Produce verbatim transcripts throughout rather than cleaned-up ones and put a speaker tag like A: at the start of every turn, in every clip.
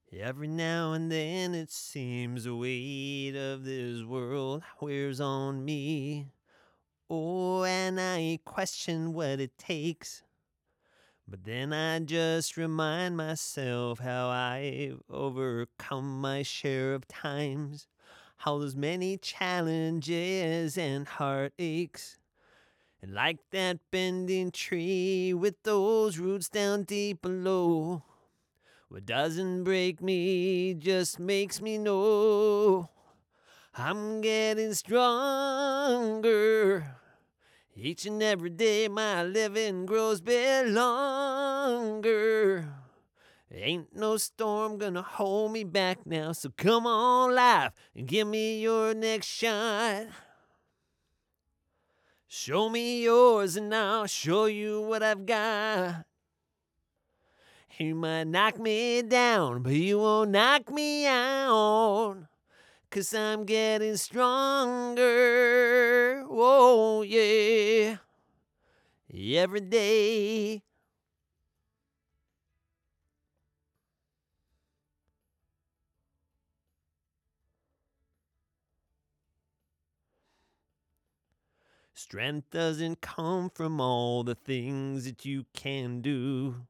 A: Every now and then it seems the weight of this world wears on me. Oh, and I question what it takes. But then I just remind myself how I've overcome my share of times. How there's many challenges and heartaches. And like that bending tree with those roots down deep below, what doesn't break me just makes me know I'm getting stronger. Each and every day my living grows bit longer. Ain't no storm gonna hold me back now. So come on, life, and give me your next shot. Show me yours and I'll show you what I've got. You might knock me down, but you won't knock me out. 'Cause I'm getting stronger. Whoa, yeah. Every day. Strength doesn't come from all the things that you can do,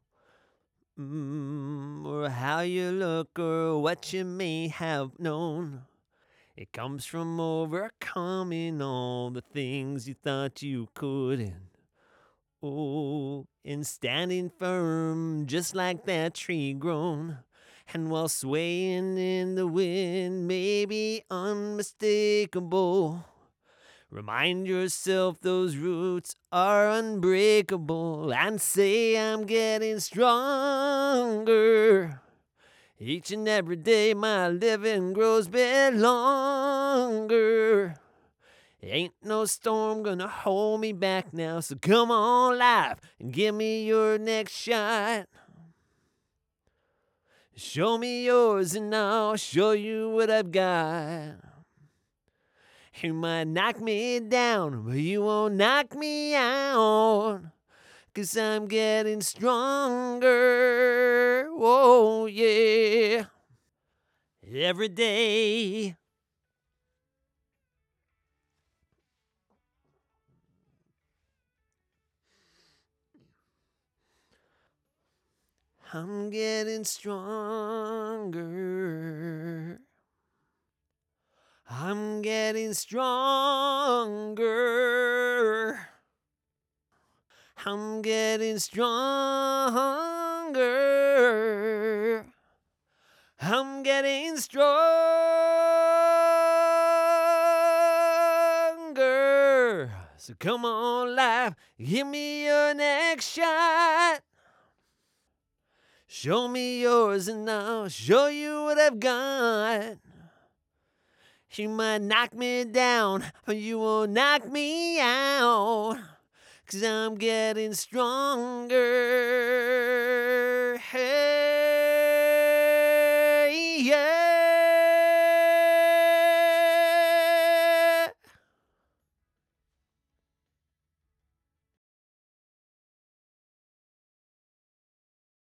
A: mm, or how you look, or what you may have known. It comes from overcoming all the things you thought you couldn't. Oh, and standing firm just like that tree grown. And while swaying in the wind may be unmistakable, remind yourself those roots are unbreakable and say I'm getting stronger. Each and every day my living grows bit longer. Ain't no storm gonna hold me back now. So come on, life, and give me your next shot. Show me yours and I'll show you what I've got. You might knock me down, but you won't knock me out. 'Cause I'm getting stronger. Whoa, yeah. Every day. I'm getting stronger. I'm getting stronger. I'm getting stronger. I'm getting stronger. So come on, life, give me your next shot. Show me yours and I'll show you what I've got. You might knock me down, but you won't knock me out. 'Cause I'm getting stronger. Hey, yeah.